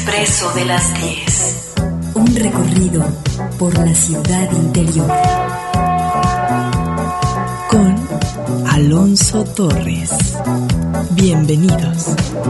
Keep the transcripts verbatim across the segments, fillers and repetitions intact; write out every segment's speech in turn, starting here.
Expreso de las diez. Un recorrido por la ciudad interior. Con Alonso Torres. Bienvenidos.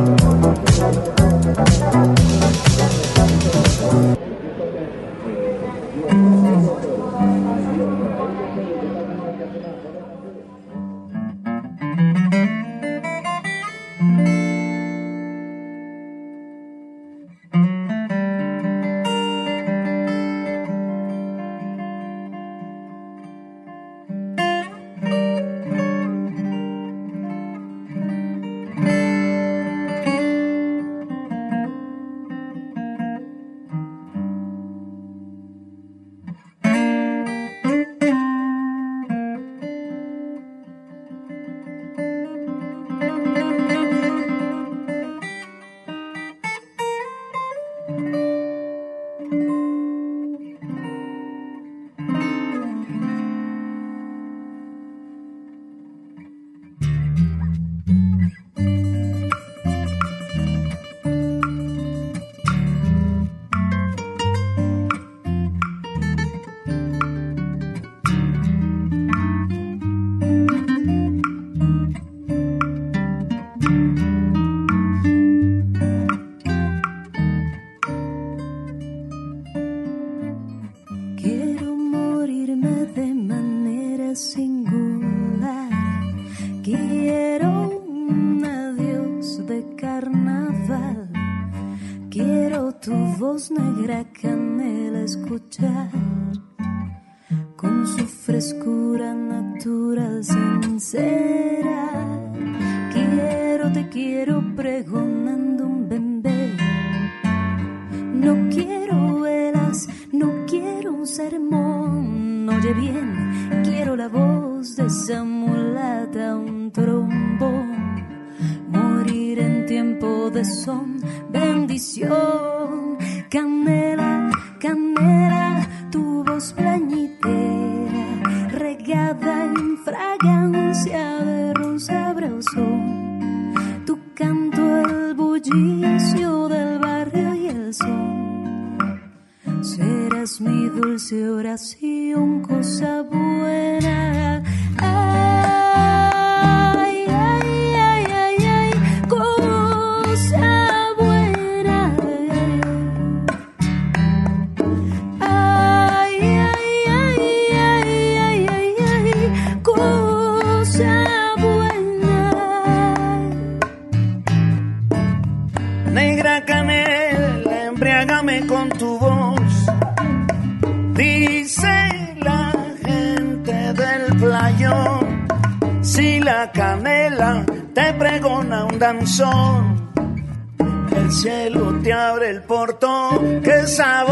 El cielo te abre el portón, qué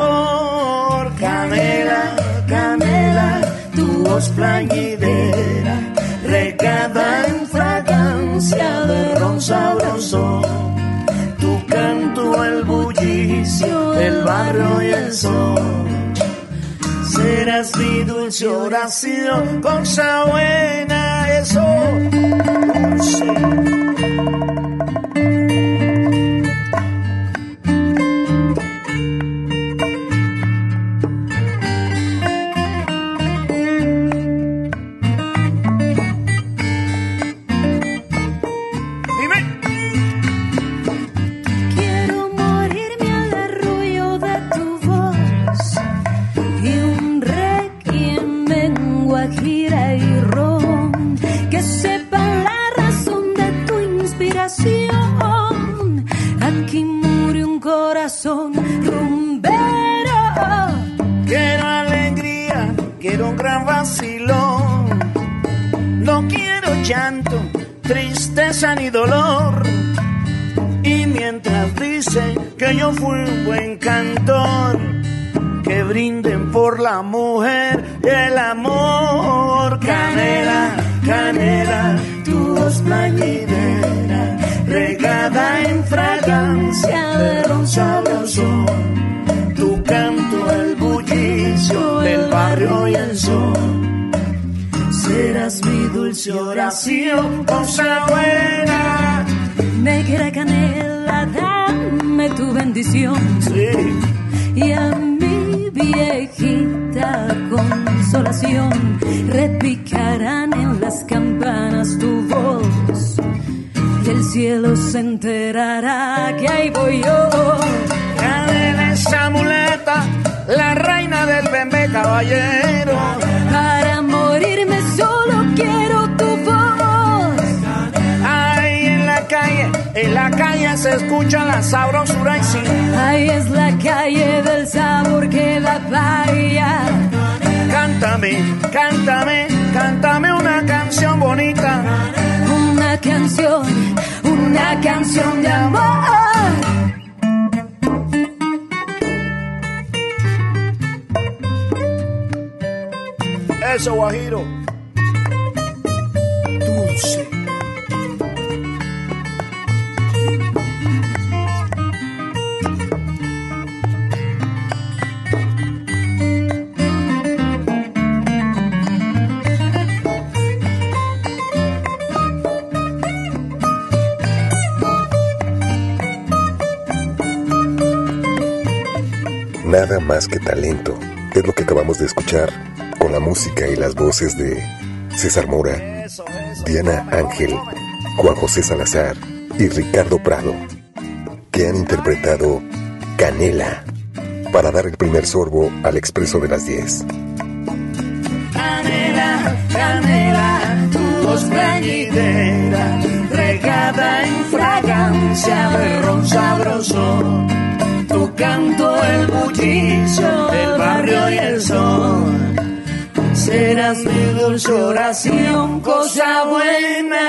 sabor, canela, canela, tu voz plañidera, regada en fragancia de ron sabroso, tu canto el bullicio del barrio y el sol. Serás mi dulce oración, cosa buena, eso, dulce. Tristeza ni dolor, y mientras dicen que yo fui un buen cantor, que brinden por la mujer y el amor. Canela, canela, tu voz plañidera, regada en fragancia de ron sabroso, tu canto el bullicio del barrio y el sol. Serás mi dulce oración, cosa buena. Negra canela, dame dame tu bendición. Sí. Y a mi viejita consolación repicarán en las campanas tu voz. Y el cielo se enterará que ahí voy yo. Cadena esa muleta, la reina del bembé caballero. Para morirme solo quiero tu voz. Ahí en la calle, en la calle se escucha la sabrosura y sí. Ahí es la calle del sabor que da playa. Cántame, cántame, cántame una canción bonita. Una canción, una canción de amor. Eso, Guajiro. Dulce. Nada más que talento es lo que acabamos de escuchar con la música y las voces de César Mora, Diana Ángel, Juan José Salazar y Ricardo Prado, que han interpretado Canela para dar el primer sorbo al Expreso de las diez. Canela, canela, tu voz plañidera, regada en fragancia de ron sabroso. Tu canto, el bullicio del barrio y el sol. Serás mi dulce oración, cosa buena.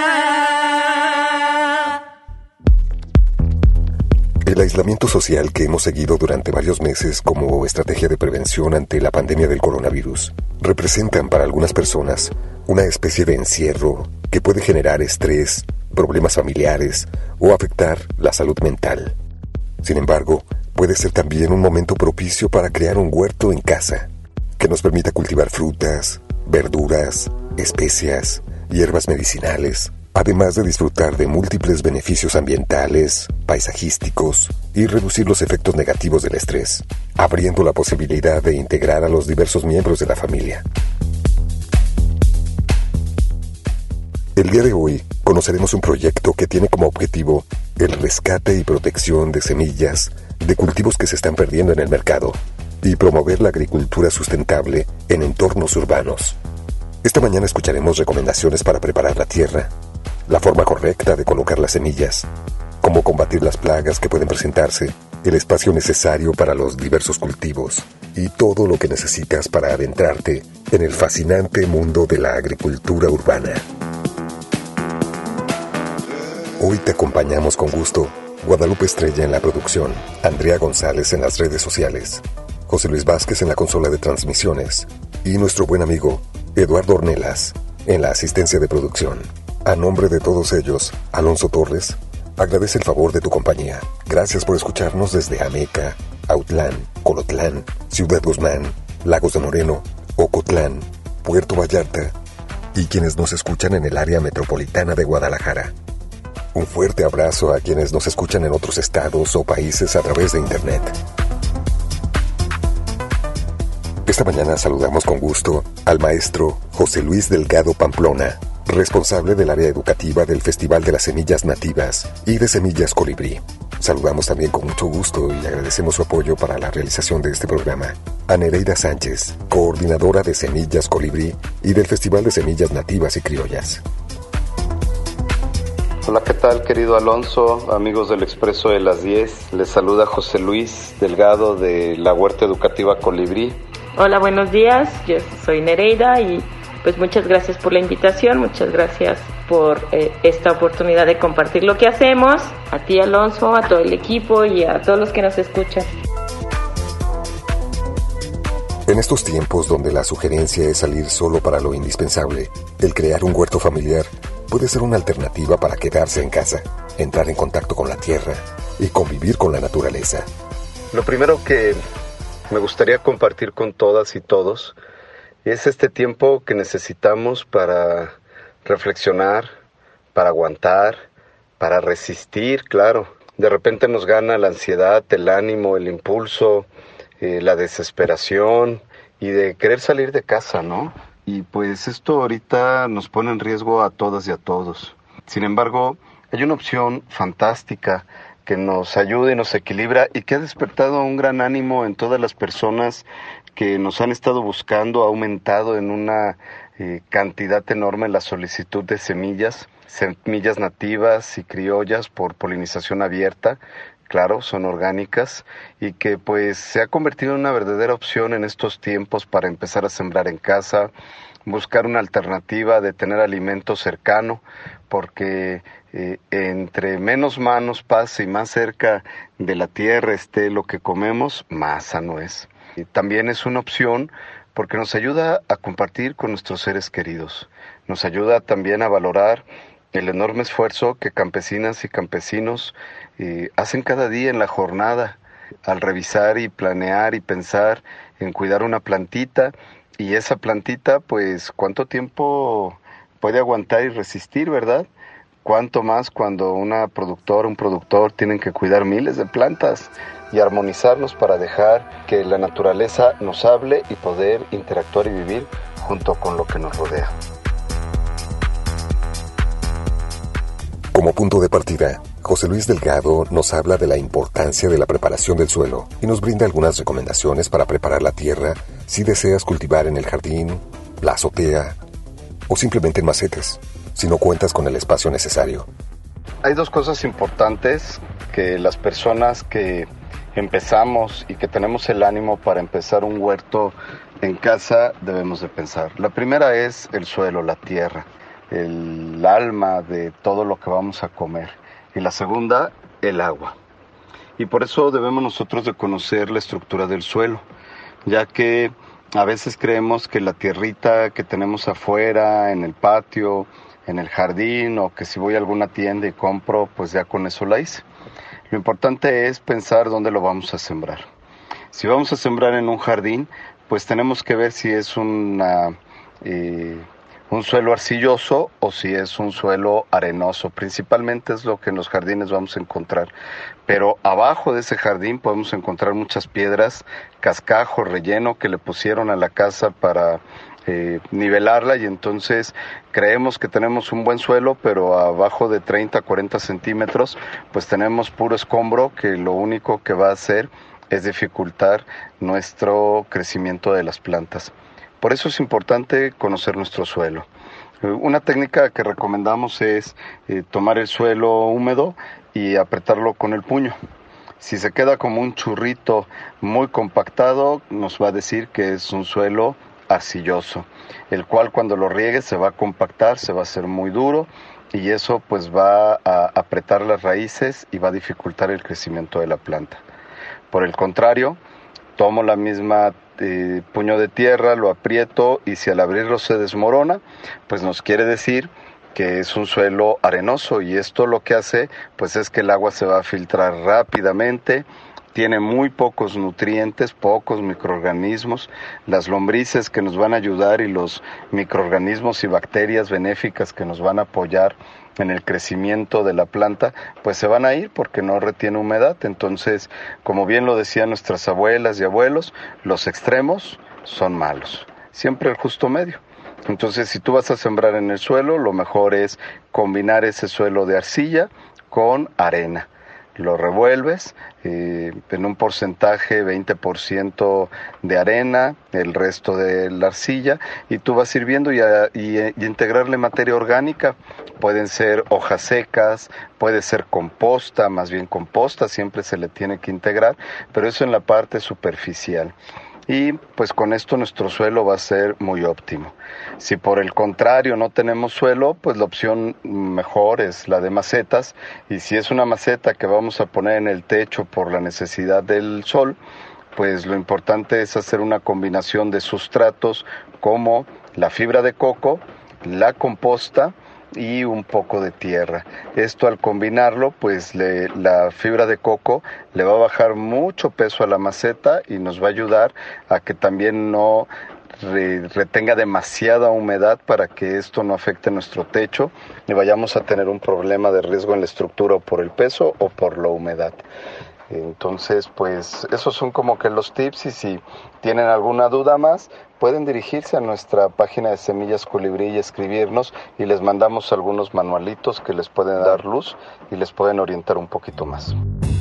El aislamiento social que hemos seguido durante varios meses como estrategia de prevención ante la pandemia del coronavirus representan para algunas personas una especie de encierro que puede generar estrés, problemas familiares o afectar la salud mental. Sin embargo, puede ser también un momento propicio para crear un huerto en casa que nos permita cultivar frutas, verduras, especias, hierbas medicinales, además de disfrutar de múltiples beneficios ambientales, paisajísticos y reducir los efectos negativos del estrés, abriendo la posibilidad de integrar a los diversos miembros de la familia. El día de hoy conoceremos un proyecto que tiene como objetivo el rescate y protección de semillas de cultivos que se están perdiendo en el mercado y promover la agricultura sustentable en entornos urbanos. Esta mañana escucharemos recomendaciones para preparar la tierra, la forma correcta de colocar las semillas, cómo combatir las plagas que pueden presentarse, el espacio necesario para los diversos cultivos y todo lo que necesitas para adentrarte en el fascinante mundo de la agricultura urbana. Hoy te acompañamos con gusto Guadalupe Estrella en la producción, Andrea González en las redes sociales, José Luis Vázquez en la consola de transmisiones y nuestro buen amigo Eduardo Ornelas en la asistencia de producción. A nombre de todos ellos, Alonso Torres agradece el favor de tu compañía. Gracias por escucharnos desde Ameca, Autlán, Colotlán, Ciudad Guzmán, Lagos de Moreno, Ocotlán, Puerto Vallarta y quienes nos escuchan en el área metropolitana de Guadalajara. Un fuerte abrazo a quienes nos escuchan en otros estados o países a través de Internet. Esta mañana saludamos con gusto al maestro José Luis Delgado Pamplona, responsable del área educativa del Festival de las Semillas Nativas y de Semillas Colibrí. Saludamos también con mucho gusto y agradecemos su apoyo para la realización de este programa a Nereida Sánchez, coordinadora de Semillas Colibrí y del Festival de Semillas Nativas y Criollas. Hola, ¿qué tal, querido Alonso? Amigos del Expreso de las diez, les saluda José Luis Delgado de la Huerta Educativa Colibrí. Hola, buenos días, yo soy Nereida y pues muchas gracias por la invitación, muchas gracias por eh, esta oportunidad de compartir lo que hacemos, a ti, Alonso, a todo el equipo y a todos los que nos escuchan. En estos tiempos donde la sugerencia es salir solo para lo indispensable, el crear un huerto familiar puede ser una alternativa para quedarse en casa, entrar en contacto con la tierra y convivir con la naturaleza. Lo primero que me gustaría compartir con todas y todos es este tiempo que necesitamos para reflexionar, para aguantar, para resistir, claro, de repente nos gana la ansiedad, el ánimo, el impulso, eh, la desesperación y de querer salir de casa, ¿no? Y pues esto ahorita nos pone en riesgo a todas y a todos. Sin embargo, hay una opción fantástica que nos ayuda y nos equilibra y que ha despertado un gran ánimo en todas las personas que nos han estado buscando. Ha aumentado en una eh, cantidad enorme la solicitud de semillas, semillas nativas y criollas por polinización abierta. Claro, son orgánicas y que pues se ha convertido en una verdadera opción en estos tiempos para empezar a sembrar en casa, buscar una alternativa de tener alimento cercano, porque eh, entre menos manos pase y más cerca de la tierra esté lo que comemos, más sano es. Y también es una opción porque nos ayuda a compartir con nuestros seres queridos, nos ayuda también a valorar el enorme esfuerzo que campesinas y campesinos eh, hacen cada día en la jornada al revisar y planear y pensar en cuidar una plantita, y esa plantita pues cuánto tiempo puede aguantar y resistir, ¿verdad? Cuánto más cuando una productora, un productor tienen que cuidar miles de plantas y armonizarnos para dejar que la naturaleza nos hable y poder interactuar y vivir junto con lo que nos rodea. Como punto de partida, José Luis Delgado nos habla de la importancia de la preparación del suelo y nos brinda algunas recomendaciones para preparar la tierra si deseas cultivar en el jardín, la azotea o simplemente en macetas, si no cuentas con el espacio necesario. Hay dos cosas importantes que las personas que empezamos y que tenemos el ánimo para empezar un huerto en casa debemos de pensar. La primera es el suelo, la tierra, el alma de todo lo que vamos a comer. Y la segunda, el agua. Y por eso debemos nosotros de conocer la estructura del suelo, ya que a veces creemos que la tierrita que tenemos afuera, en el patio, en el jardín, o que si voy a alguna tienda y compro, pues ya con eso la hice. Lo importante es pensar dónde lo vamos a sembrar. Si vamos a sembrar en un jardín, pues tenemos que ver si es una... Eh, un suelo arcilloso o si es un suelo arenoso. Principalmente es lo que en los jardines vamos a encontrar. Pero abajo de ese jardín podemos encontrar muchas piedras, cascajo, relleno que le pusieron a la casa para eh, nivelarla, y entonces creemos que tenemos un buen suelo, pero abajo de treinta a cuarenta centímetros pues tenemos puro escombro que lo único que va a hacer es dificultar nuestro crecimiento de las plantas. Por eso es importante conocer nuestro suelo. Una técnica que recomendamos es eh, tomar el suelo húmedo y apretarlo con el puño. Si se queda como un churrito muy compactado, nos va a decir que es un suelo arcilloso, el cual cuando lo riegue se va a compactar, se va a hacer muy duro, y eso pues va a apretar las raíces y va a dificultar el crecimiento de la planta. Por el contrario, tomo la misma eh, puño de tierra, lo aprieto, y si al abrirlo se desmorona, pues nos quiere decir que es un suelo arenoso, y esto lo que hace pues es que el agua se va a filtrar rápidamente, tiene muy pocos nutrientes, pocos microorganismos, las lombrices que nos van a ayudar y los microorganismos y bacterias benéficas que nos van a apoyar en el crecimiento de la planta, pues se van a ir porque no retiene humedad. Entonces, como bien lo decían nuestras abuelas y abuelos, los extremos son malos, siempre el justo medio. Entonces, si tú vas a sembrar en el suelo, lo mejor es combinar ese suelo de arcilla con arena. Lo revuelves eh, en un porcentaje, veinte por ciento de arena, el resto de la arcilla, y tú vas hirviendo y, a, y, y integrarle materia orgánica. Pueden ser hojas secas, puede ser composta, más bien composta siempre se le tiene que integrar, pero eso en la parte superficial. Y pues con esto nuestro suelo va a ser muy óptimo. Si por el contrario no tenemos suelo, pues la opción mejor es la de macetas, y si es una maceta que vamos a poner en el techo por la necesidad del sol, pues lo importante es hacer una combinación de sustratos como la fibra de coco, la composta y un poco de tierra. Esto al combinarlo, pues le, la fibra de coco le va a bajar mucho peso a la maceta y nos va a ayudar a que también no re, retenga demasiada humedad para que esto no afecte nuestro techo y vayamos a tener un problema de riesgo en la estructura o por el peso o por la humedad. Entonces, pues esos son como que los tips, y si tienen alguna duda más, pueden dirigirse a nuestra página de Semillas Colibrí y escribirnos, y les mandamos algunos manualitos que les pueden dar luz y les pueden orientar un poquito más.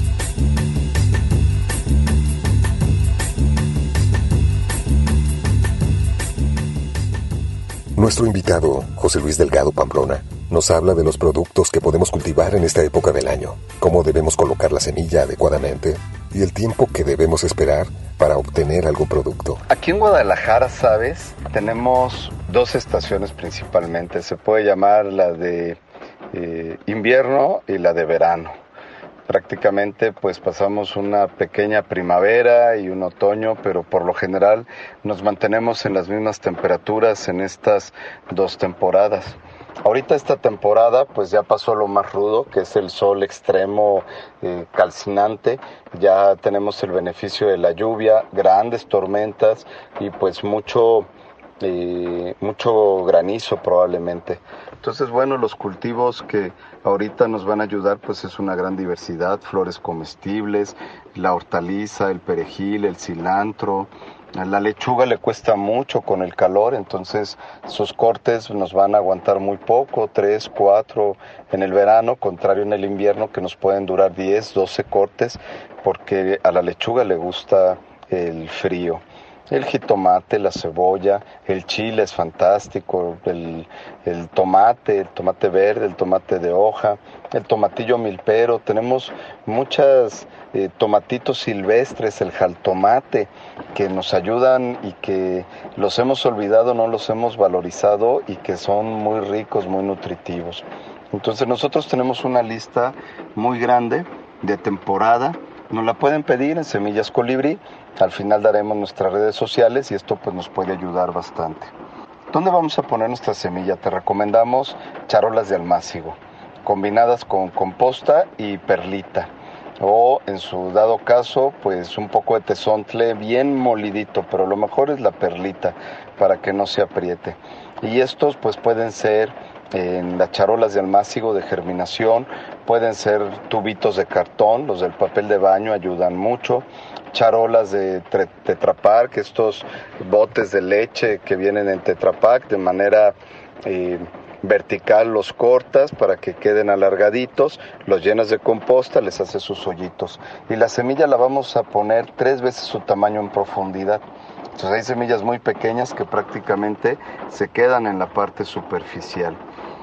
Nuestro invitado, José Luis Delgado Pamplona, nos habla de los productos que podemos cultivar en esta época del año, cómo debemos colocar la semilla adecuadamente y el tiempo que debemos esperar para obtener algún producto. Aquí en Guadalajara, ¿sabes? Tenemos dos estaciones principalmente. Se puede llamar la de eh, invierno y la de verano. Prácticamente pues pasamos una pequeña primavera y un otoño, pero por lo general nos mantenemos en las mismas temperaturas en estas dos temporadas. Ahorita esta temporada pues ya pasó lo más rudo, que es el sol extremo eh, calcinante. Ya tenemos el beneficio de la lluvia, grandes tormentas y pues mucho, eh, mucho granizo probablemente. Entonces, bueno, los cultivos que ahorita nos van a ayudar pues es una gran diversidad, flores comestibles, la hortaliza, el perejil, el cilantro. La lechuga le cuesta mucho con el calor, entonces sus cortes nos van a aguantar muy poco, tres, cuatro en el verano, contrario en el invierno que nos pueden durar diez, doce cortes, porque a la lechuga le gusta el frío. El jitomate, la cebolla, el chile es fantástico, el, el tomate, el tomate verde, el tomate de hoja, el tomatillo milpero. Tenemos muchos eh, tomatitos silvestres, el jaltomate, que nos ayudan y que los hemos olvidado, no los hemos valorizado y que son muy ricos, muy nutritivos. Entonces nosotros tenemos una lista muy grande de temporada. Nos la pueden pedir en Semillas Colibrí. Al final daremos nuestras redes sociales y esto pues nos puede ayudar bastante. ¿Dónde vamos a poner nuestra semilla? Te recomendamos charolas de almácigo, combinadas con composta y perlita. O en su dado caso, pues un poco de tezontle bien molidito, pero lo mejor es la perlita para que no se apriete. Y estos pues pueden ser en las charolas de almácigo de germinación, pueden ser tubitos de cartón, los del papel de baño ayudan mucho, charolas de Tetra Pak, estos botes de leche que vienen en Tetra Pak, de manera eh, vertical los cortas para que queden alargaditos, los llenas de composta, les haces sus hoyitos. Y la semilla la vamos a poner tres veces su tamaño en profundidad. Entonces hay semillas muy pequeñas que prácticamente se quedan en la parte superficial.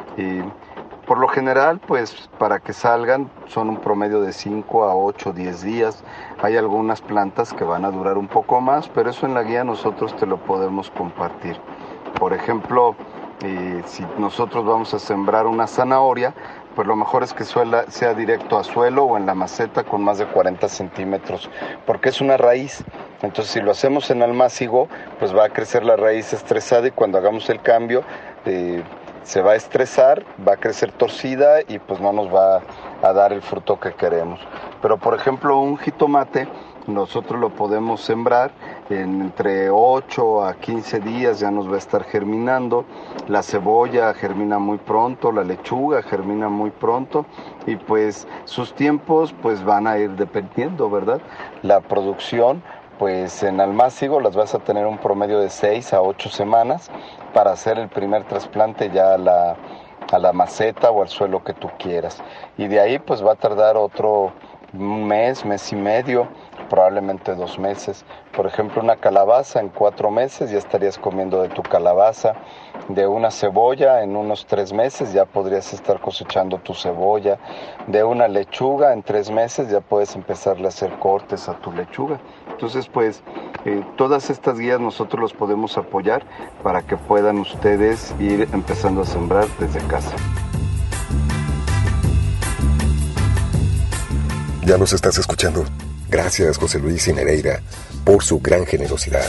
Y por lo general, pues para que salgan son un promedio de cinco a ocho, diez días. Hay algunas plantas que van a durar un poco más, pero eso en la guía nosotros te lo podemos compartir. Por ejemplo, eh, si nosotros vamos a sembrar una zanahoria, pues lo mejor es que suela, sea directo a suelo o en la maceta con más de cuarenta centímetros, porque es una raíz. Entonces si lo hacemos en almácigo, pues va a crecer la raíz estresada y cuando hagamos el cambio eh, se va a estresar, va a crecer torcida y pues no nos va a dar el fruto que queremos. Pero por ejemplo un jitomate nosotros lo podemos sembrar en entre ocho a quince días, ya nos va a estar germinando. La cebolla germina muy pronto, la lechuga germina muy pronto y pues sus tiempos pues van a ir dependiendo, ¿verdad? La producción pues en almácigo las vas a tener un promedio de seis a ocho semanas para hacer el primer trasplante ya a la, a la maceta o al suelo que tú quieras. Y de ahí pues va a tardar otro un mes, mes y medio, probablemente dos meses. Por ejemplo, una calabaza en cuatro meses ya estarías comiendo de tu calabaza. De una cebolla en unos tres meses ya podrías estar cosechando tu cebolla. De una lechuga en tres meses ya puedes empezarle a hacer cortes a tu lechuga. Entonces, pues, eh, todas estas guías nosotros los podemos apoyar para que puedan ustedes ir empezando a sembrar desde casa. Ya los estás escuchando. Gracias, José Luis y Nereida, por su gran generosidad.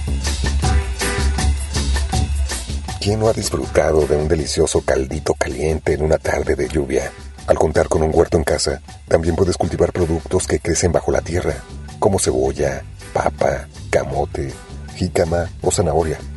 ¿Quién no ha disfrutado de un delicioso caldito caliente en una tarde de lluvia? Al contar con un huerto en casa, también puedes cultivar productos que crecen bajo la tierra, como cebolla, papa, camote, jícama o zanahoria.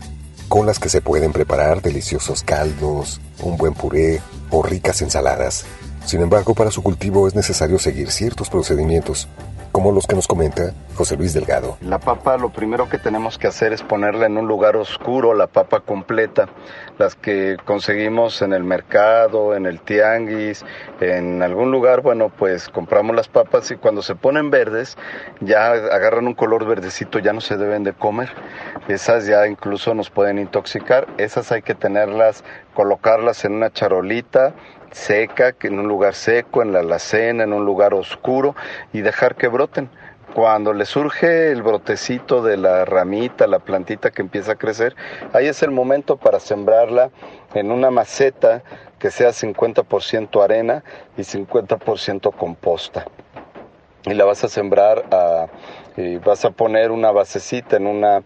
con las que se pueden preparar deliciosos caldos, un buen puré o ricas ensaladas. Sin embargo, para su cultivo es necesario seguir ciertos procedimientos, como los que nos comenta José Luis Delgado. La papa, lo primero que tenemos que hacer es ponerla en un lugar oscuro, la papa completa, las que conseguimos en el mercado, en el tianguis, en algún lugar. Bueno, pues compramos las papas y cuando se ponen verdes, ya agarran un color verdecito, ya no se deben de comer. Esas ya incluso nos pueden intoxicar. Esas hay que tenerlas, colocarlas en una charolita seca, en un lugar seco, en la alacena, en un lugar oscuro, y dejar que broten. Cuando le surge el brotecito de la ramita, la plantita que empieza a crecer, ahí es el momento para sembrarla en una maceta que sea cincuenta por ciento arena y cincuenta por ciento composta. Y la vas a sembrar, a, y vas a poner una basecita en una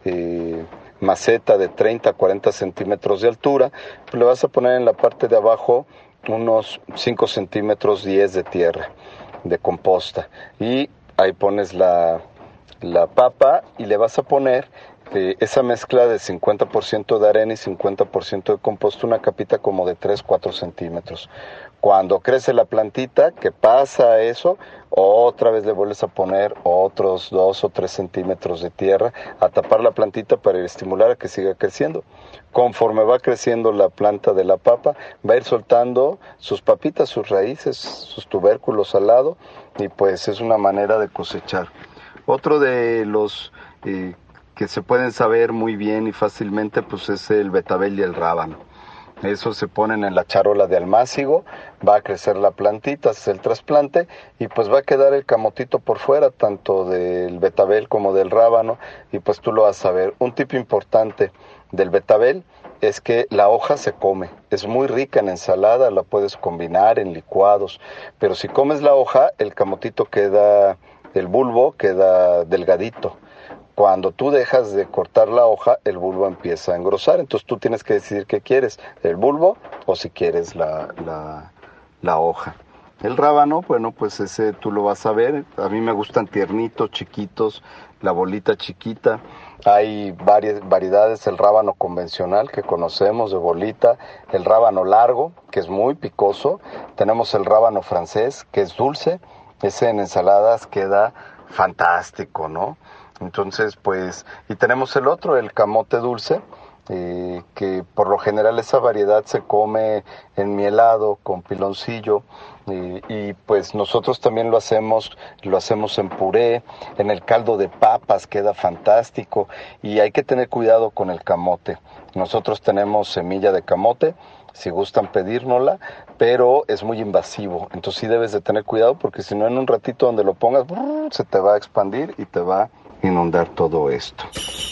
eh, maceta de treinta a cuarenta centímetros de altura. Le vas a poner en la parte de abajo unos cinco centímetros, diez de tierra, de composta. Y ahí pones la, la papa y le vas a poner eh, esa mezcla de cincuenta por ciento de arena y cincuenta por ciento de composta, una capita como de tres a cuatro centímetros. Cuando crece la plantita, que pasa eso, otra vez le vuelves a poner otros dos o tres centímetros de tierra a tapar la plantita para estimular a que siga creciendo. Conforme va creciendo la planta de la papa, va a ir soltando sus papitas, sus raíces, sus tubérculos al lado, y pues es una manera de cosechar. Otro de los eh, que se pueden saber muy bien y fácilmente, pues es el betabel y el rábano. Eso se ponen en la charola de almácigo, va a crecer la plantita, hace el trasplante y pues va a quedar el camotito por fuera, tanto del betabel como del rábano, y pues tú lo vas a ver. Un tip importante del betabel es que la hoja se come, es muy rica en ensalada, la puedes combinar en licuados, pero si comes la hoja, el camotito queda, el bulbo queda delgadito. Cuando tú dejas de cortar la hoja, el bulbo empieza a engrosar. Entonces tú tienes que decidir qué quieres, el bulbo o si quieres la, la, la hoja. El rábano, bueno, pues ese tú lo vas a ver. A mí me gustan tiernitos, chiquitos, la bolita chiquita. Hay varias variedades, el rábano convencional que conocemos de bolita, el rábano largo, que es muy picoso. Tenemos el rábano francés, que es dulce. Ese en ensaladas queda fantástico, ¿no? Entonces, pues, y tenemos el otro, el camote dulce, eh, que por lo general esa variedad se come enmielado con piloncillo, eh, y pues nosotros también lo hacemos, lo hacemos en puré, en el caldo de papas queda fantástico, y hay que tener cuidado con el camote. Nosotros tenemos semilla de camote, si gustan pedírnosla, pero es muy invasivo, entonces sí debes de tener cuidado porque si no en un ratito donde lo pongas, se te va a expandir y te va a inundar todo esto.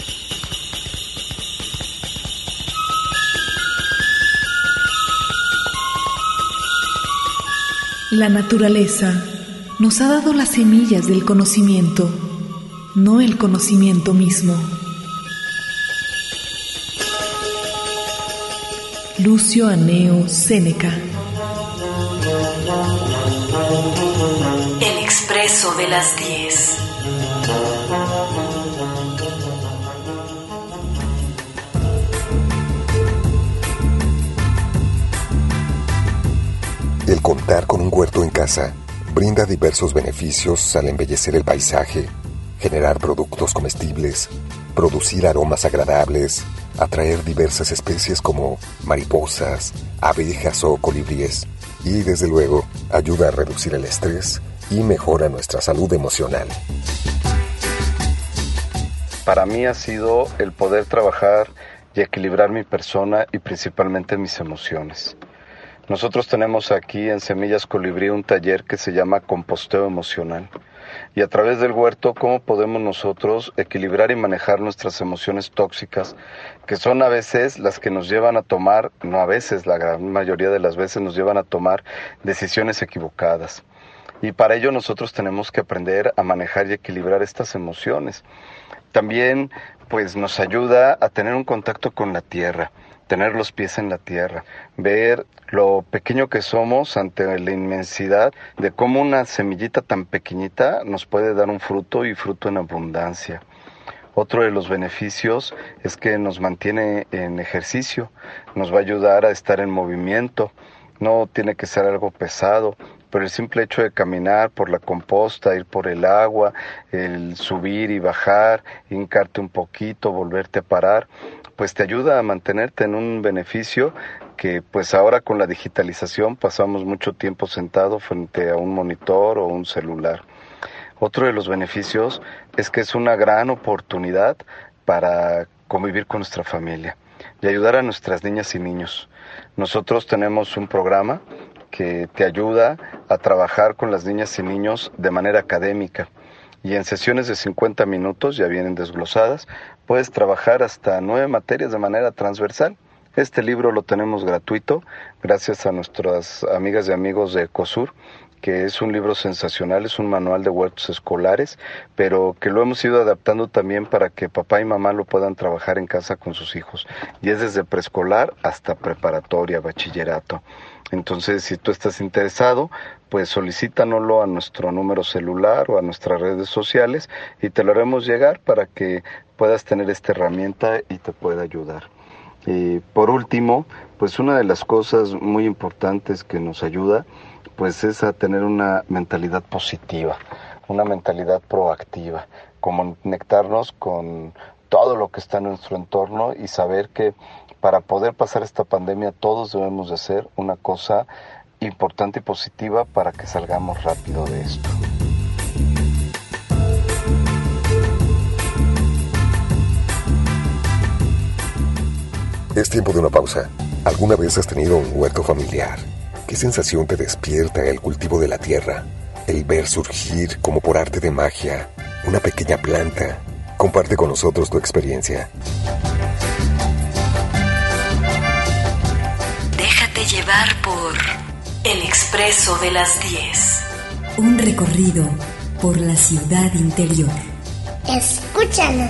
La naturaleza nos ha dado las semillas del conocimiento, no el conocimiento mismo. Lucio Anneo Séneca. El expreso de las diez. El contar con un huerto en casa brinda diversos beneficios al embellecer el paisaje, generar productos comestibles, producir aromas agradables, atraer diversas especies como mariposas, abejas o colibríes, y desde luego ayuda a reducir el estrés y mejora nuestra salud emocional. Para mí ha sido el poder trabajar y equilibrar mi persona y principalmente mis emociones. Nosotros tenemos aquí en Semillas Colibrí un taller que se llama Composteo Emocional. Y a través del huerto, ¿cómo podemos nosotros equilibrar y manejar nuestras emociones tóxicas? Que son a veces las que nos llevan a tomar, no a veces, la gran mayoría de las veces nos llevan a tomar decisiones equivocadas. Y para ello nosotros tenemos que aprender a manejar y equilibrar estas emociones. También, pues, nos ayuda a tener un contacto con la tierra, tener los pies en la tierra, ver lo pequeño que somos ante la inmensidad de cómo una semillita tan pequeñita nos puede dar un fruto y fruto en abundancia. Otro de los beneficios es que nos mantiene en ejercicio, nos va a ayudar a estar en movimiento. No tiene que ser algo pesado, pero el simple hecho de caminar por la composta, ir por el agua, el subir y bajar, hincarte un poquito, volverte a parar, pues te ayuda a mantenerte en un beneficio que pues ahora con la digitalización pasamos mucho tiempo sentado frente a un monitor o un celular. Otro de los beneficios es que es una gran oportunidad para convivir con nuestra familia y ayudar a nuestras niñas y niños. Nosotros tenemos un programa que te ayuda a trabajar con las niñas y niños de manera académica. Y en sesiones de cincuenta minutos, ya vienen desglosadas, puedes trabajar hasta nueve materias de manera transversal. Este libro lo tenemos gratuito, gracias a nuestras amigas y amigos de ECOSUR, que es un libro sensacional, es un manual de huertos escolares, pero que lo hemos ido adaptando también para que papá y mamá lo puedan trabajar en casa con sus hijos. Y es desde preescolar hasta preparatoria, bachillerato. Entonces, si tú estás interesado, pues solicítanoslo a nuestro número celular o a nuestras redes sociales y te lo haremos llegar para que puedas tener esta herramienta y te pueda ayudar. Y por último, pues una de las cosas muy importantes que nos ayuda, pues es a tener una mentalidad positiva, una mentalidad proactiva, conectarnos con todo lo que está en nuestro entorno y saber que para poder pasar esta pandemia todos debemos de hacer una cosa importante y positiva para que salgamos rápido de esto. Es tiempo de una pausa. ¿Alguna vez has tenido un huerto familiar? ¿Qué sensación te despierta el cultivo de la tierra? El ver surgir, como por arte de magia, una pequeña planta. Comparte con nosotros tu experiencia. Déjate llevar por El Expreso de las diez. Un recorrido por la ciudad interior. Escúchanos.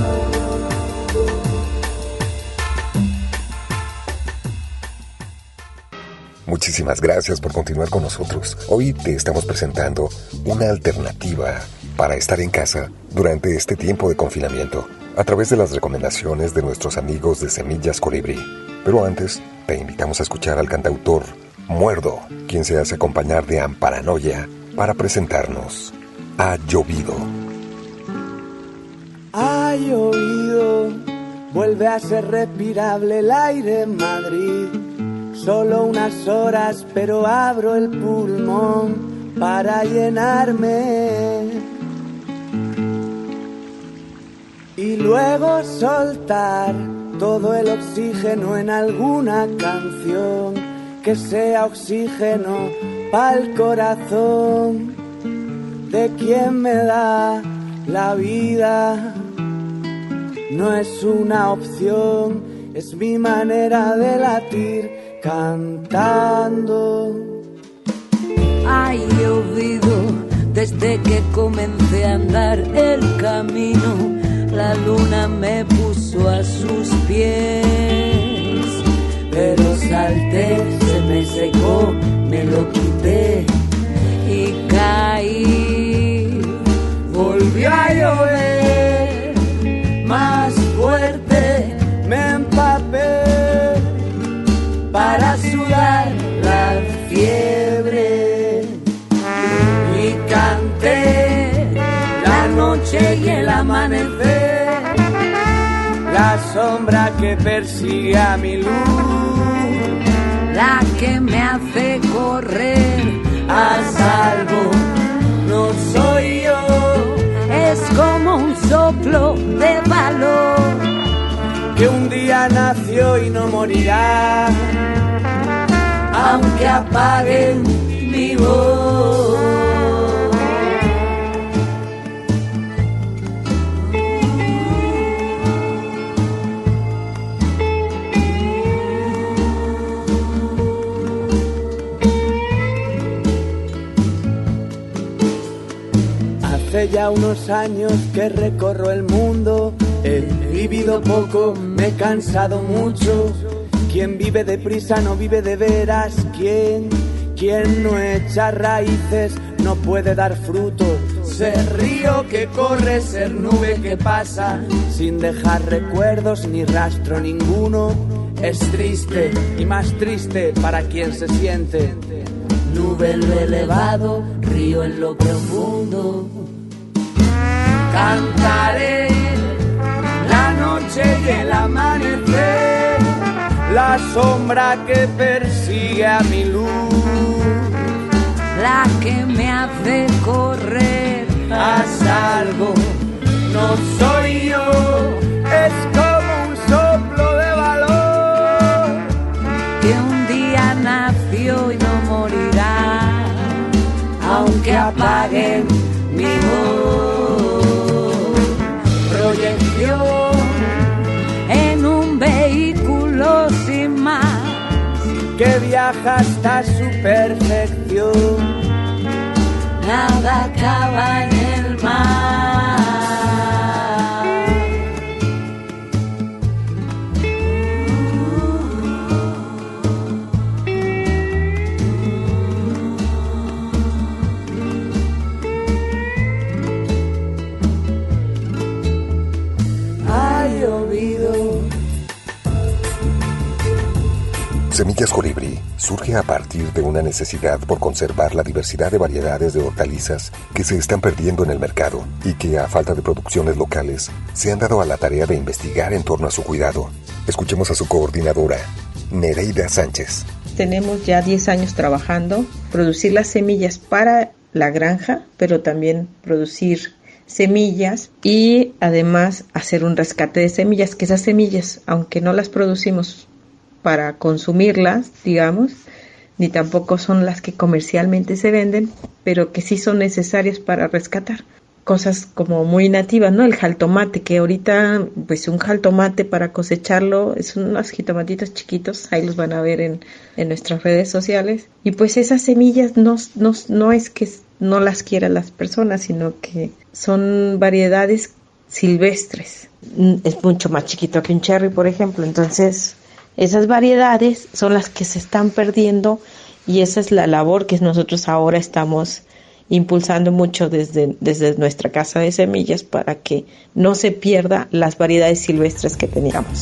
Muchísimas gracias por continuar con nosotros. Hoy te estamos presentando una alternativa para estar en casa durante este tiempo de confinamiento a través de las recomendaciones de nuestros amigos de Semillas Colibrí. Pero antes, te invitamos a escuchar al cantautor Muerdo, quien se hace acompañar de Amparanoia para presentarnos Ha llovido. Ha llovido, vuelve a ser respirable el aire en Madrid. Solo unas horas, pero abro el pulmón para llenarme y luego soltar todo el oxígeno en alguna canción que sea oxígeno pa'l corazón de quien me da la vida. No es una opción, es mi manera de latir cantando. Ha llovido desde que comencé a andar el camino. La luna me puso a sus pies, pero salté, se me secó, me lo quité y caí. Volvió a llover más fuerte, me empapé para sudar la fiebre y canté la noche y el amanecer, la sombra que persigue a mi luz, la que me hace correr a salvo. No soy yo, es como un soplo de valor que un día nació y no morirá, aunque apaguen mi voz. Hace ya unos años que recorro el mundo, he vivido poco, me he cansado mucho. Quien vive deprisa no vive de veras. Quien, quien no echa raíces no puede dar fruto. Ser río que corre, ser nube que pasa, sin dejar recuerdos ni rastro ninguno. Es triste y más triste para quien se siente nube en lo elevado, río en lo profundo. Cantaré la noche y el amanecer, la sombra que persigue a mi luz, la que me hace correr a salvo. No soy yo, es como un soplo de valor que un día nació y no morirá, aunque apaguen mi voz. Proyección en un vehículo sin más que viaja hasta su perfección. Nada acaba en el mar. Ha llovido. Semillas Colibrí surge a partir de una necesidad por conservar la diversidad de variedades de hortalizas que se están perdiendo en el mercado y que, a falta de producciones locales, se han dado a la tarea de investigar en torno a su cuidado. Escuchemos a su coordinadora, Nereida Sánchez. Tenemos ya diez años trabajando, producir las semillas para la granja, pero también producir semillas y además hacer un rescate de semillas, que esas semillas, aunque no las producimos para consumirlas, digamos, ni tampoco son las que comercialmente se venden, pero que sí son necesarias para rescatar. Cosas como muy nativas, ¿no? El jaltomate, que ahorita, pues un jaltomate para cosecharlo, es unos jitomatitos chiquitos, ahí los van a ver en, en nuestras redes sociales. Y pues esas semillas no, no, no es que no las quieran las personas, sino que son variedades silvestres. Es mucho más chiquito que un cherry, por ejemplo, entonces esas variedades son las que se están perdiendo y esa es la labor que nosotros ahora estamos impulsando mucho desde, desde nuestra casa de semillas para que no se pierda las variedades silvestres que teníamos.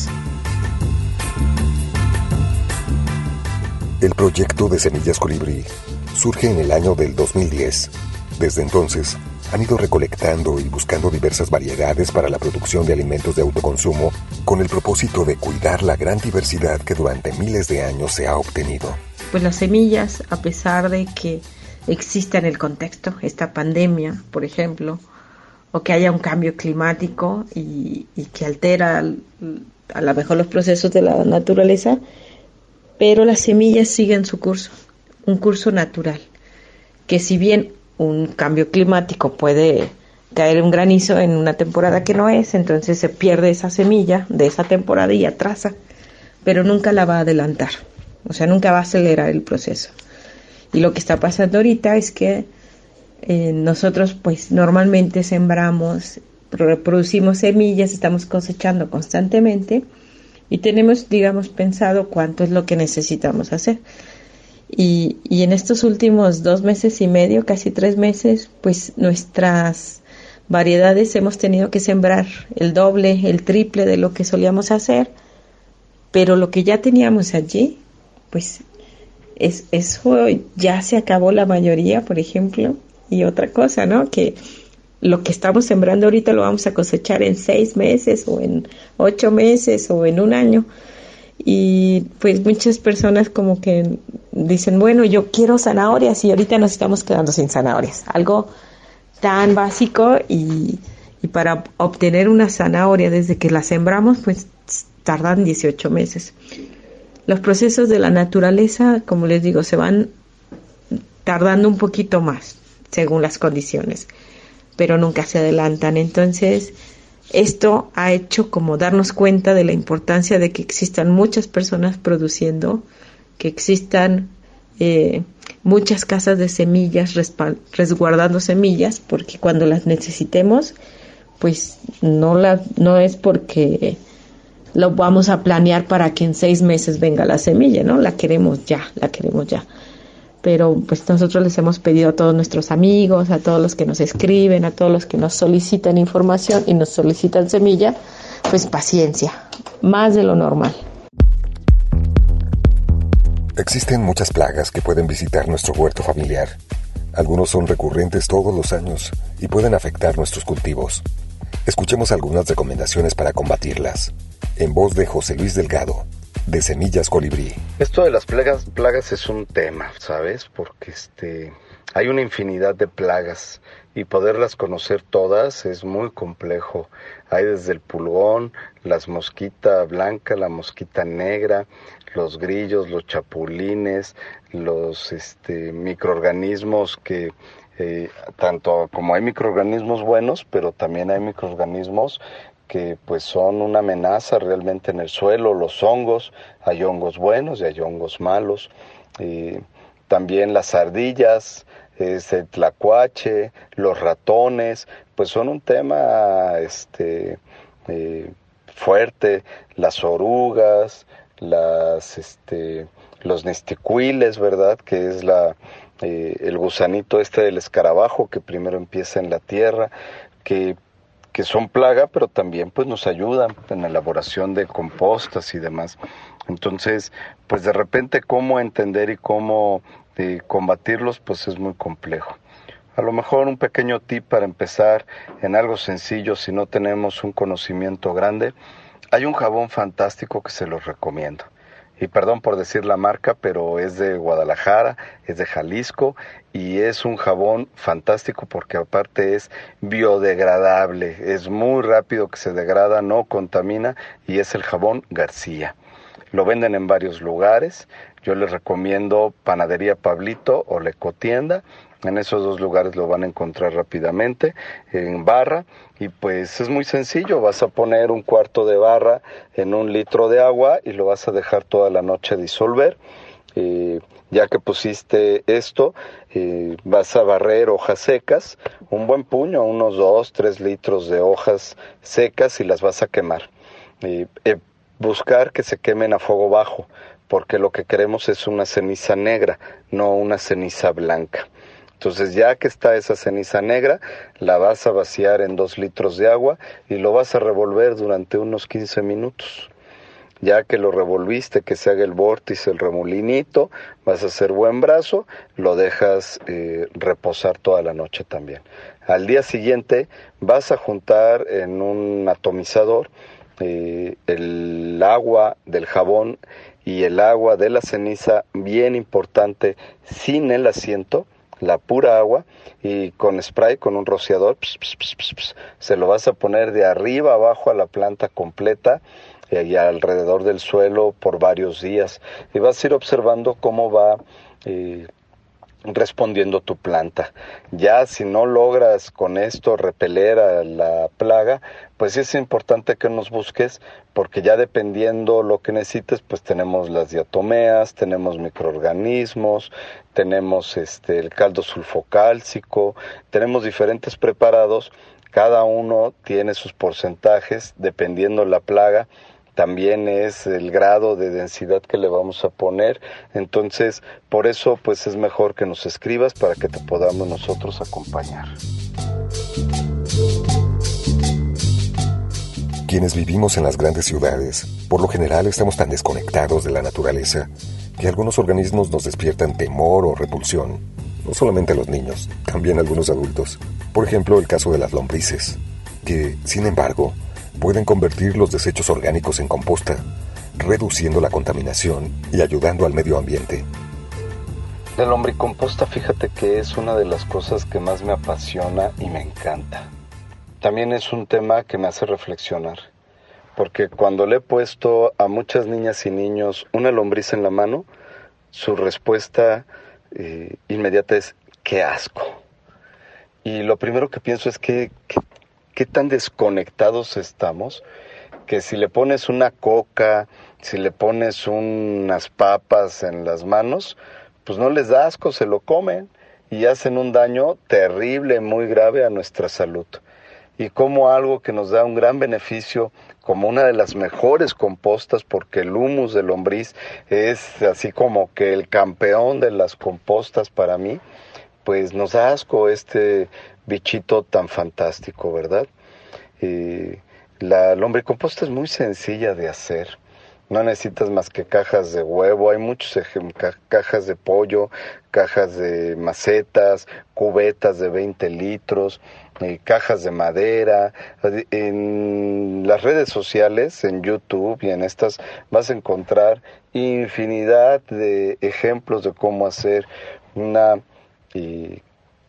El proyecto de Semillas Colibrí surge en el año del dos mil diez. Desde entonces, han ido recolectando y buscando diversas variedades para la producción de alimentos de autoconsumo con el propósito de cuidar la gran diversidad que durante miles de años se ha obtenido. Pues las semillas, a pesar de que exista en el contexto esta pandemia, por ejemplo, o que haya un cambio climático y, y que altera a lo mejor los procesos de la naturaleza, pero las semillas siguen su curso, un curso natural, que si bien un cambio climático puede caer un granizo en una temporada que no es, entonces se pierde esa semilla de esa temporada y atrasa, pero nunca la va a adelantar, o sea, nunca va a acelerar el proceso. Y lo que está pasando ahorita es que eh, nosotros pues normalmente sembramos, reproducimos semillas, estamos cosechando constantemente y tenemos, digamos, pensado cuánto es lo que necesitamos hacer. Y, y en estos últimos dos meses y medio, casi tres meses, pues nuestras variedades hemos tenido que sembrar el doble, el triple de lo que solíamos hacer, pero lo que ya teníamos allí, pues es, eso ya se acabó la mayoría, por ejemplo, y otra cosa, ¿no? Que lo que estamos sembrando ahorita lo vamos a cosechar en seis meses o en ocho meses o en un año. Y pues muchas personas como que dicen, bueno, yo quiero zanahorias y ahorita nos estamos quedando sin zanahorias. Algo tan básico y, y para obtener una zanahoria desde que la sembramos, pues tardan dieciocho meses. Los procesos de la naturaleza, como les digo, se van tardando un poquito más según las condiciones, pero nunca se adelantan. Entonces, esto ha hecho como darnos cuenta de la importancia de que existan muchas personas produciendo, que existan eh, muchas casas de semillas respal- resguardando semillas, porque cuando las necesitemos, pues no, la, no es porque lo vamos a planear para que en seis meses venga la semilla, ¿no? La queremos ya, la queremos ya. pero pues nosotros les hemos pedido a todos nuestros amigos, a todos los que nos escriben, a todos los que nos solicitan información y nos solicitan semilla, pues paciencia, más de lo normal. Existen muchas plagas que pueden visitar nuestro huerto familiar. Algunos son recurrentes todos los años y pueden afectar nuestros cultivos. Escuchemos algunas recomendaciones para combatirlas. En voz de José Luis Delgado, de Semillas Colibrí. Esto de las plagas, plagas es un tema, ¿sabes? Porque este, hay una infinidad de plagas y poderlas conocer todas es muy complejo. Hay desde el pulgón, las mosquita blanca, la mosquita negra, los grillos, los chapulines, los este, microorganismos que eh, tanto como hay microorganismos buenos, pero también hay microorganismos que pues son una amenaza realmente en el suelo. Los hongos, hay hongos buenos y hay hongos malos. Eh, también las ardillas, es el tlacuache, los ratones, pues son un tema este eh, fuerte. Las orugas, las este los nesticuiles, ¿verdad? Que es la eh, el gusanito este del escarabajo que primero empieza en la tierra, que que son plaga, pero también pues nos ayudan en la elaboración de compostas y demás. Entonces, pues de repente cómo entender y cómo eh, combatirlos, pues es muy complejo. A lo mejor un pequeño tip para empezar en algo sencillo, si no tenemos un conocimiento grande, hay un jabón fantástico que se los recomiendo. Y perdón por decir la marca, pero es de Guadalajara, es de Jalisco y es un jabón fantástico porque aparte es biodegradable, es muy rápido que se degrada, no contamina y es el jabón García. Lo venden en varios lugares, yo les recomiendo Panadería Pablito o La Ecotienda. En esos dos lugares lo van a encontrar rápidamente, en barra, y pues es muy sencillo, vas a poner un cuarto de barra en un litro de agua y lo vas a dejar toda la noche disolver. Eh, ya que pusiste esto, eh, vas a barrer hojas secas, un buen puño, unos dos, tres litros de hojas secas y las vas a quemar. Eh, eh, buscar que se quemen a fuego bajo, porque lo que queremos es una ceniza negra, no una ceniza blanca. Entonces ya que está esa ceniza negra, la vas a vaciar en dos litros de agua y lo vas a revolver durante unos quince minutos. Ya que lo revolviste, que se haga el vórtice, el remolinito, vas a hacer buen brazo, lo dejas eh, reposar toda la noche también. Al día siguiente vas a juntar en un atomizador eh, el agua del jabón y el agua de la ceniza, bien importante, sin el asiento, la pura agua, y con spray, con un rociador, pss, pss, pss, pss, pss, se lo vas a poner de arriba abajo a la planta completa y, y alrededor del suelo por varios días, y vas a ir observando cómo va eh, respondiendo tu planta. Ya si no logras con esto repeler a la plaga, pues es importante que nos busques, porque ya dependiendo lo que necesites, pues tenemos las diatomeas, tenemos microorganismos, tenemos este el caldo sulfocálcico, tenemos diferentes preparados, cada uno tiene sus porcentajes dependiendo la plaga. También es el grado de densidad que le vamos a poner. Entonces, por eso pues es mejor que nos escribas para que te podamos nosotros acompañar. Quienes vivimos en las grandes ciudades, por lo general estamos tan desconectados de la naturaleza que algunos organismos nos despiertan temor o repulsión. No solamente a los niños, también a algunos adultos. Por ejemplo, el caso de las lombrices, que, sin embargo, pueden convertir los desechos orgánicos en composta, reduciendo la contaminación y ayudando al medio ambiente. La lombricomposta, fíjate que es una de las cosas que más me apasiona y me encanta. También es un tema que me hace reflexionar, porque cuando le he puesto a muchas niñas y niños una lombriz en la mano, su respuesta eh, inmediata es ¡qué asco! Y lo primero que pienso es que, que qué tan desconectados estamos, que si le pones una coca, si le pones unas papas en las manos, pues no les da asco, se lo comen y hacen un daño terrible, muy grave a nuestra salud. y cómo algo que nos da un gran beneficio, como una de las mejores compostas, porque el humus de lombriz es así como que el campeón de las compostas para mí, pues nos da asco este bichito tan fantástico, ¿verdad? Eh, la lombricomposta es muy sencilla de hacer. No necesitas más que cajas de huevo, hay muchas ca- cajas de pollo, cajas de macetas, cubetas de veinte litros, eh, cajas de madera. En las redes sociales, en YouTube y en estas, vas a encontrar infinidad de ejemplos de cómo hacer una eh,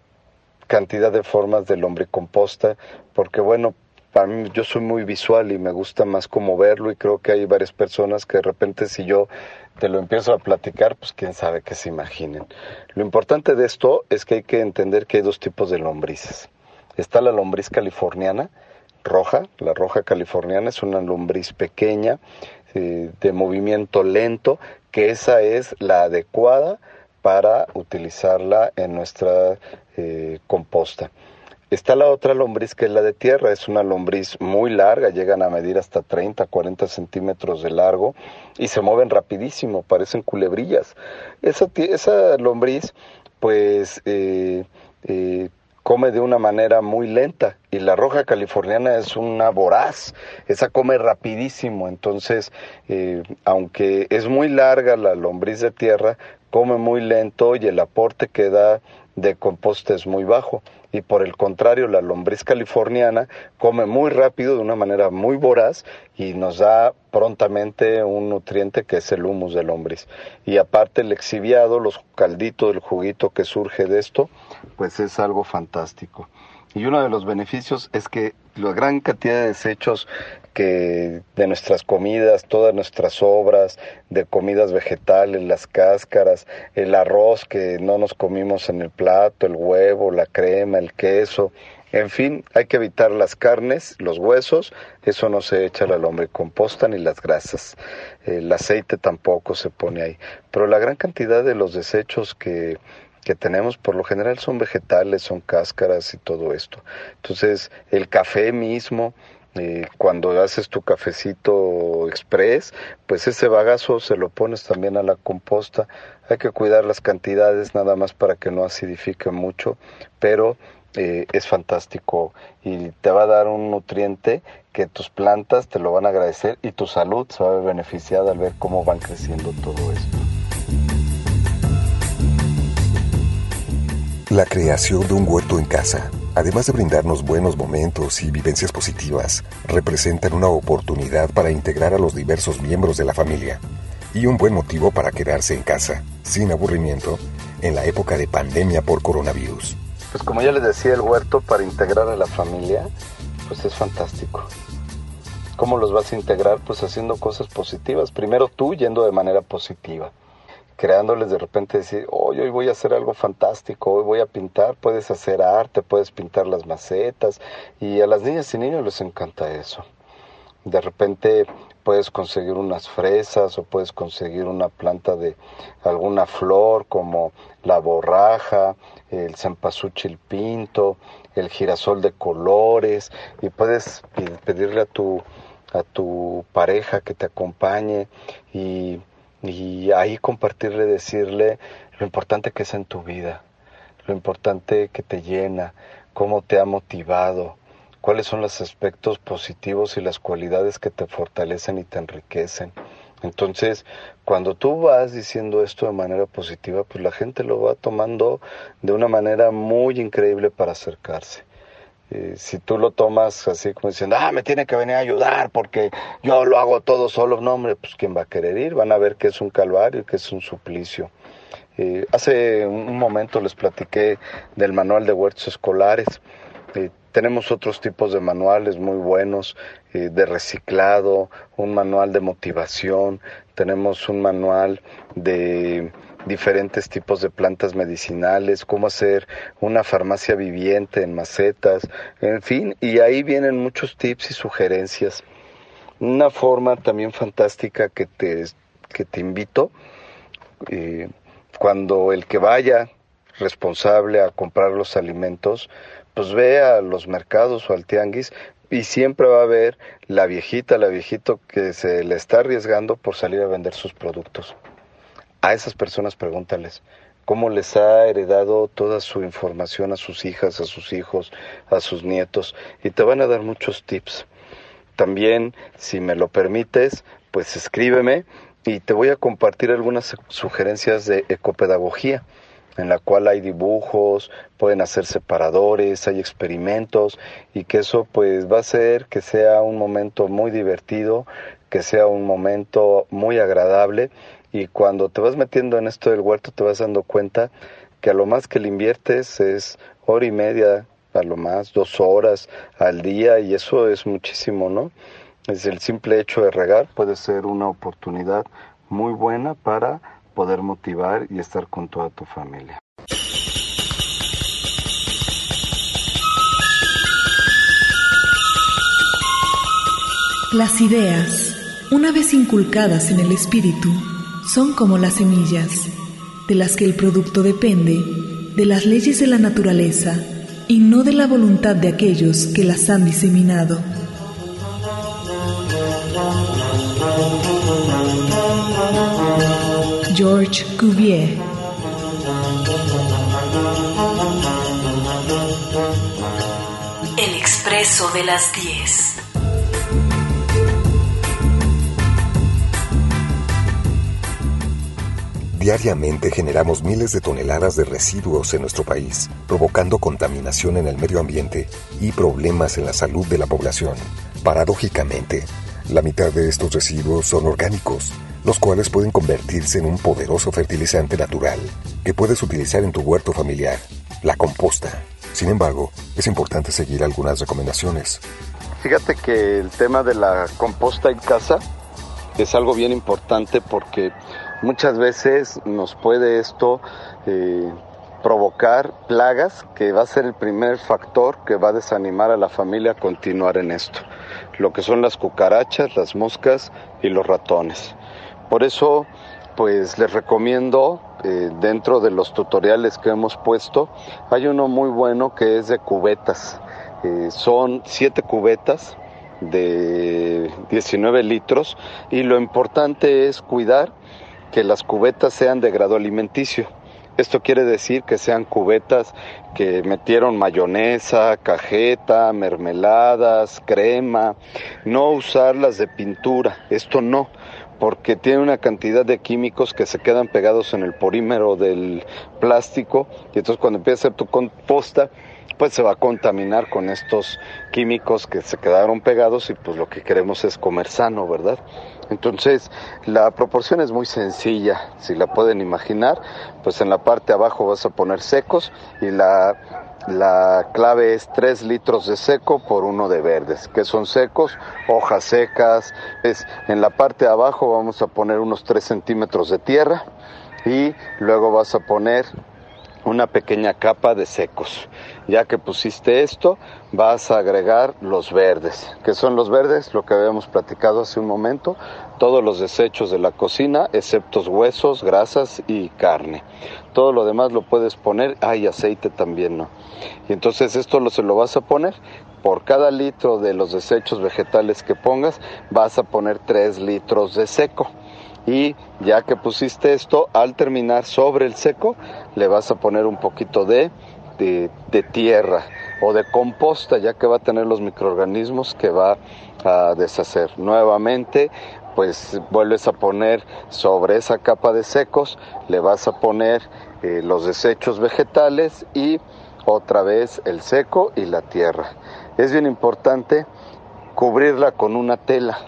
cantidad de formas de lombricomposta, porque bueno, para mí, yo soy muy visual y me gusta más como verlo, y creo que hay varias personas que de repente si yo te lo empiezo a platicar, pues quién sabe qué se imaginen. Lo importante de esto es que hay que entender que hay dos tipos de lombrices. Está la lombriz californiana, roja, la roja californiana es una lombriz pequeña, eh, de movimiento lento, que esa es la adecuada para utilizarla en nuestra eh, composta. Está la otra lombriz que es la de tierra, es una lombriz muy larga, llegan a medir hasta treinta, cuarenta centímetros de largo y se mueven rapidísimo, parecen culebrillas. Esa, esa lombriz pues eh, eh, come de una manera muy lenta, y la roja californiana es una voraz, esa come rapidísimo, entonces eh, aunque es muy larga la lombriz de tierra, come muy lento y el aporte que da de composta es muy bajo. Y por el contrario, la lombriz californiana come muy rápido, de una manera muy voraz, y nos da prontamente un nutriente que es el humus de lombriz. Y aparte el exhibiado, los calditos, el juguito que surge de esto, pues es algo fantástico. Y uno de los beneficios es que la gran cantidad de desechos que de nuestras comidas, todas nuestras sobras de comidas vegetales, las cáscaras, el arroz que no nos comimos en el plato, el huevo, la crema, el queso, en fin, hay que evitar las carnes, los huesos, eso no se echa a la lombricomposta, ni las grasas, el aceite tampoco se pone ahí, pero la gran cantidad de los desechos que que tenemos por lo general son vegetales, son cáscaras y todo esto. Entonces el café mismo, eh, cuando haces tu cafecito express, pues ese bagazo se lo pones también a la composta. Hay que cuidar las cantidades nada más para que no acidifique mucho, pero eh, es fantástico y te va a dar un nutriente que tus plantas te lo van a agradecer, y tu salud se va a ver beneficiada al ver cómo van creciendo todo esto. La creación de un huerto en casa, además de brindarnos buenos momentos y vivencias positivas, representan una oportunidad para integrar a los diversos miembros de la familia y un buen motivo para quedarse en casa, sin aburrimiento, en la época de pandemia por coronavirus. Pues como ya les decía, el huerto para integrar a la familia, pues es fantástico. ¿Cómo los vas a integrar? Pues haciendo cosas positivas. Primero tú yendo de manera positiva, creándoles de repente decir, oh, hoy voy a hacer algo fantástico, hoy voy a pintar, puedes hacer arte, puedes pintar las macetas, y a las niñas y niños les encanta eso. De repente puedes conseguir unas fresas o puedes conseguir una planta de alguna flor como la borraja, el cempasúchil pinto, el girasol de colores, y puedes pedirle a tu, a tu pareja que te acompañe y Y ahí compartirle, decirle lo importante que es en tu vida, lo importante que te llena, cómo te ha motivado, cuáles son los aspectos positivos y las cualidades que te fortalecen y te enriquecen. Entonces, cuando tú vas diciendo esto de manera positiva, pues la gente lo va tomando de una manera muy increíble para acercarse. Eh, si tú lo tomas así como diciendo, ah, me tiene que venir a ayudar porque yo lo hago todo solo, no hombre, pues ¿quién va a querer ir? Van a ver que es un calvario, que es un suplicio. Eh, hace un momento les platiqué del manual de huertos escolares. Eh, tenemos otros tipos de manuales muy buenos, eh, de reciclado, un manual de motivación, tenemos un manual de diferentes tipos de plantas medicinales, cómo hacer una farmacia viviente en macetas, en fin, y ahí vienen muchos tips y sugerencias. Una forma también fantástica que te, que te invito, eh, cuando el que vaya responsable a comprar los alimentos, pues ve a los mercados o al tianguis y siempre va a haber la viejita, la viejito que se le está arriesgando por salir a vender sus productos. A esas personas pregúntales cómo les ha heredado toda su información a sus hijas, a sus hijos, a sus nietos, y te van a dar muchos tips. También, si me lo permites, pues escríbeme y te voy a compartir algunas sugerencias de ecopedagogía, en la cual hay dibujos, pueden hacer separadores, hay experimentos, y que eso pues va a hacer que sea un momento muy divertido, que sea un momento muy agradable, y cuando te vas metiendo en esto del huerto te vas dando cuenta que a lo más que le inviertes es hora y media, a lo más dos horas al día, y eso es muchísimo, ¿no? Es el simple hecho de regar puede ser una oportunidad muy buena para poder motivar y estar con toda tu familia. Las ideas, una vez inculcadas en el espíritu, son como las semillas, de las que el producto depende de las leyes de la naturaleza y no de la voluntad de aquellos que las han diseminado. George Cuvier. El expreso de las diez. Diariamente generamos miles de toneladas de residuos en nuestro país, provocando contaminación en el medio ambiente y problemas en la salud de la población. Paradójicamente, la mitad de estos residuos son orgánicos, los cuales pueden convertirse en un poderoso fertilizante natural que puedes utilizar en tu huerto familiar, la composta. Sin embargo, es importante seguir algunas recomendaciones. Fíjate que el tema de la composta en casa es algo bien importante porque muchas veces nos puede esto eh, provocar plagas, que va a ser el primer factor que va a desanimar a la familia a continuar en esto. Lo que son las cucarachas, las moscas y los ratones. Por eso, pues les recomiendo, eh, dentro de los tutoriales que hemos puesto, hay uno muy bueno que es de cubetas. Eh, son siete cubetas de diecinueve litros y lo importante es cuidar que las cubetas sean de grado alimenticio. Esto quiere decir que sean cubetas que metieron mayonesa, cajeta, mermeladas, crema. No usarlas de pintura, esto no, porque tiene una cantidad de químicos que se quedan pegados en el polímero del plástico, y entonces cuando empieza a hacer tu composta, pues se va a contaminar con estos químicos que se quedaron pegados, y pues lo que queremos es comer sano, ¿verdad? Entonces, la proporción es muy sencilla, si la pueden imaginar, pues en la parte de abajo vas a poner secos, y la... La clave es tres litros de seco por uno de verdes. ¿Qué son secos? Hojas secas. Es, en la parte de abajo vamos a poner unos tres centímetros de tierra y luego vas a poner una pequeña capa de secos. Ya que pusiste esto, vas a agregar los verdes. ¿Qué son los verdes? Lo que habíamos platicado hace un momento. Todos los desechos de la cocina, excepto huesos, grasas y carne. Todo lo demás lo puedes poner. Hay aceite también, ¿no? Y entonces esto lo, se lo vas a poner. Por cada litro de los desechos vegetales que pongas, vas a poner tres litros de seco. Y ya que pusiste esto, al terminar sobre el seco, le vas a poner un poquito de, de, de tierra o de composta, ya que va a tener los microorganismos que va a deshacer. Nuevamente, pues vuelves a poner sobre esa capa de secos, le vas a poner eh, los desechos vegetales y otra vez el seco y la tierra. Es bien importante cubrirla con una tela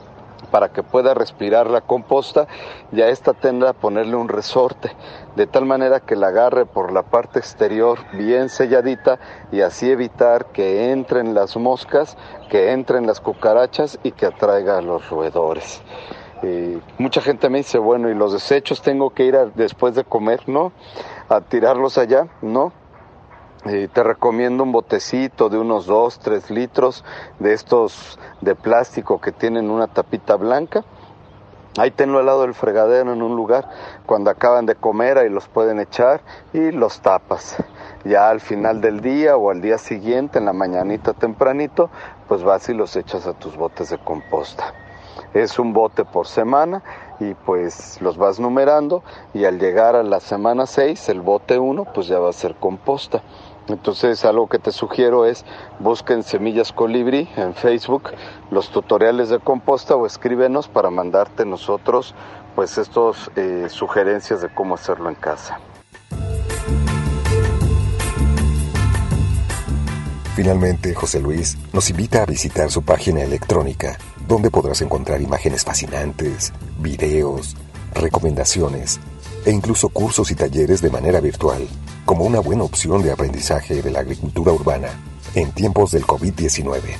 para que pueda respirar la composta, y a esta tela ponerle un resorte, de tal manera que la agarre por la parte exterior bien selladita, y así evitar que entren las moscas, que entren las cucarachas y que atraiga a los roedores. Eh, mucha gente me dice, bueno, ¿y los desechos tengo que ir a, después de comer, no? A tirarlos allá, ¿no? Eh, te recomiendo un botecito de unos dos, tres litros de estos de plástico que tienen una tapita blanca. Ahí tenlo al lado del fregadero en un lugar. Cuando acaban de comer ahí los pueden echar y los tapas. Ya al final del día o al día siguiente, en la mañanita tempranito, pues vas y los echas a tus botes de composta. Es un bote por semana y pues los vas numerando, y al llegar a la semana seis, el bote uno, pues ya va a ser composta. Entonces, algo que te sugiero es, busquen Semillas Colibrí en Facebook, los tutoriales de composta, o escríbenos para mandarte nosotros pues estos eh, sugerencias de cómo hacerlo en casa. Finalmente, José Luis nos invita a visitar su página electrónica, donde podrás encontrar imágenes fascinantes, videos, recomendaciones e incluso cursos y talleres de manera virtual, como una buena opción de aprendizaje de la agricultura urbana en tiempos del covid diecinueve.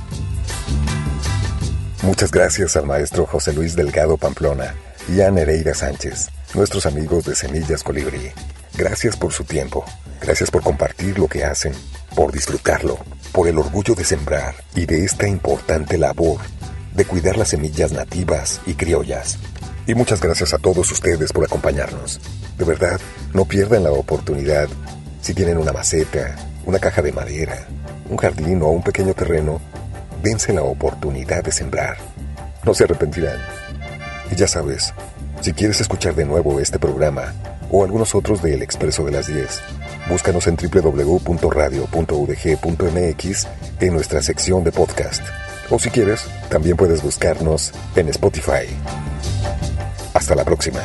Muchas gracias al maestro José Luis Delgado Pamplona y a Nereida Sánchez, nuestros amigos de Semillas Colibrí. Gracias por su tiempo, gracias por compartir lo que hacen, por disfrutarlo, por el orgullo de sembrar y de esta importante labor de cuidar las semillas nativas y criollas. Y muchas gracias a todos ustedes por acompañarnos. De verdad, no pierdan la oportunidad. Si tienen una maceta, una caja de madera, un jardín o un pequeño terreno, dense la oportunidad de sembrar. No se arrepentirán. Y ya sabes, si quieres escuchar de nuevo este programa o algunos otros de El Expreso de las diez, búscanos en doble u doble u doble u punto radio punto u d g punto m x en nuestra sección de podcast. O si quieres, también puedes buscarnos en Spotify. Hasta la próxima.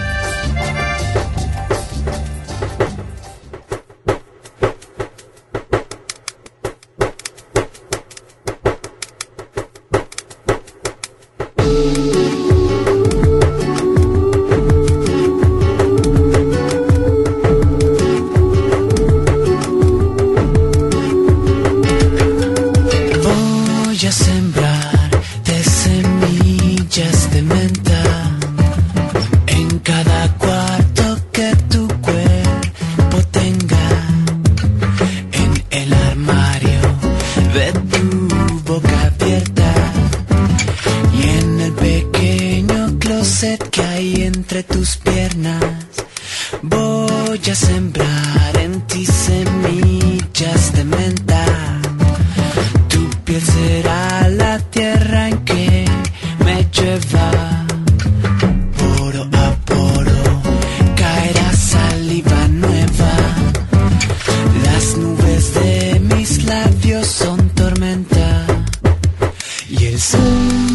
Voy a sembrar de semillas de menta en cada cuarto que tu cuerpo tenga, en el armario de tu boca abierta y en el pequeño closet que hay entre tus piernas. Voy a sembrar en ti semillas de menta. Tu piel será la tierra en que me lleva. Poro a poro caerá saliva nueva. Las nubes de mis labios son tormenta. Y el sol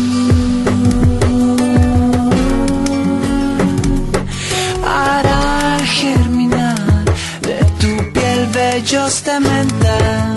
hará germinar de tu piel vellos de menta.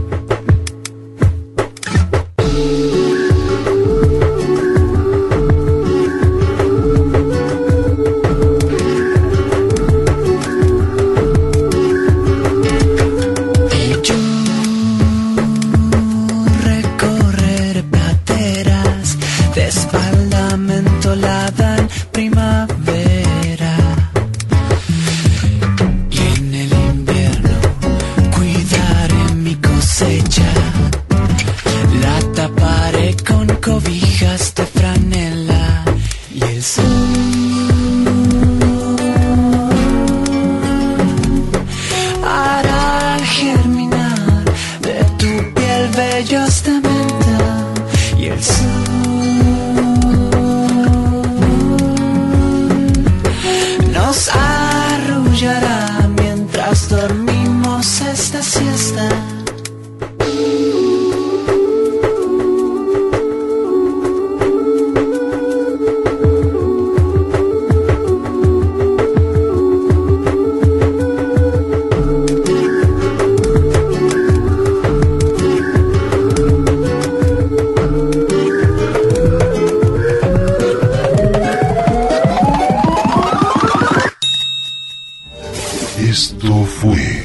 Esto fue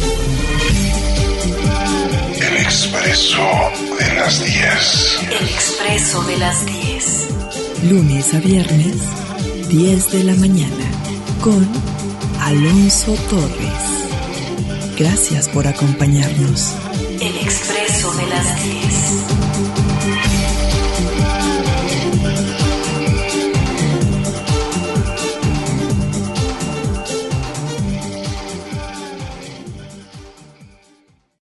El Expreso de las diez. El Expreso de las diez. Lunes a viernes, diez de la mañana, con Alonso Torres. Gracias por acompañarnos. El Expreso de las diez.